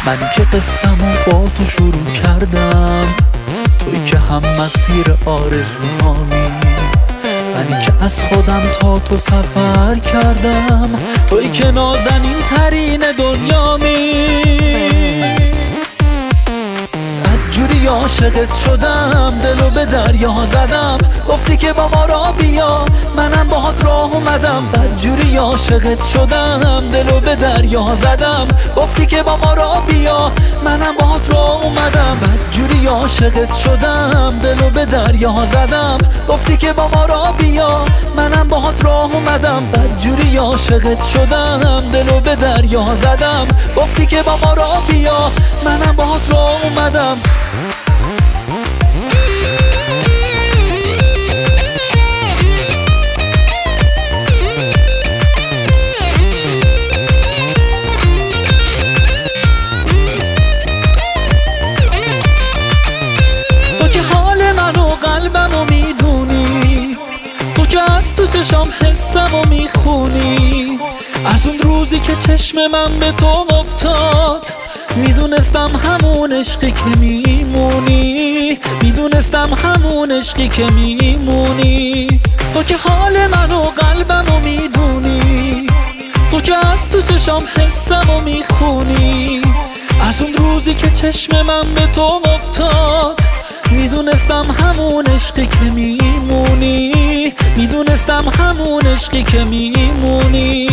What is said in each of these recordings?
من که قصه‌مو با تو شروع کردم، توی که هم مسیر آرزوهامی، منی که از خودم تا تو سفر کردم، توی که نازنین ترین دنیامی. جوری عاشقت شدم، دلو به دریا زدم، گفتی که با ما را بیا، منم باهات راه اومدم. بدجوری عاشقت شدم، دلو به دریا زدم، گفتی که با ما را بیا، منم باهات راه اومدم. بدجوری عاشقت شدم، دلو به دریا زدم، گفتی که با ما را بیا، منم باهات راه اومدم. بدجوری عاشقت شدم، دلو به دریا زدم، گفتی که با ما را بیا، منم باهات راه اومدم. تو که حال من و قلبمو میدونی، تو که از تو چشام حسمو میخونی. از اون روزی که چشم من به تو افتاد، میدونستم همون عشقی که میمونی، میدونستم همون عشقی که میمونی. تو که حال من و قلبمو میدونی، تو که از تو چشام حسمو میخونی. از اون روزی که چشم من به تو افتاد، میدونستم همون عشقی که میمونی، میدونستم همون عشقی که میمونی.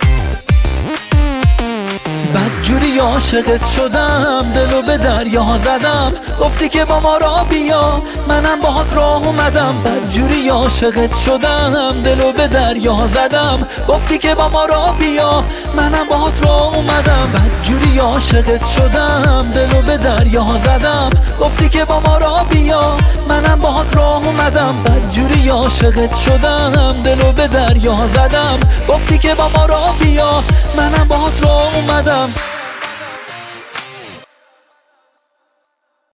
بدجوری عاشقت شدم، دلو به دریا زدم، گفتی که با ما را بیا، منم باهات راه اومدم. بدجوری عاشقت شدم، دلو به دریا زدم، گفتی که با ما را بیا، منم باهات راه اومدم. بدجوری عاشقت شدم، دلو به دریا زدم، گفتی که با ما را بیا، منم باهات راه اومدم. بدجوری عاشقت شدم، دلو به دریا زدم، گفتی که با ما را بیا، منم باهات راه اومدم.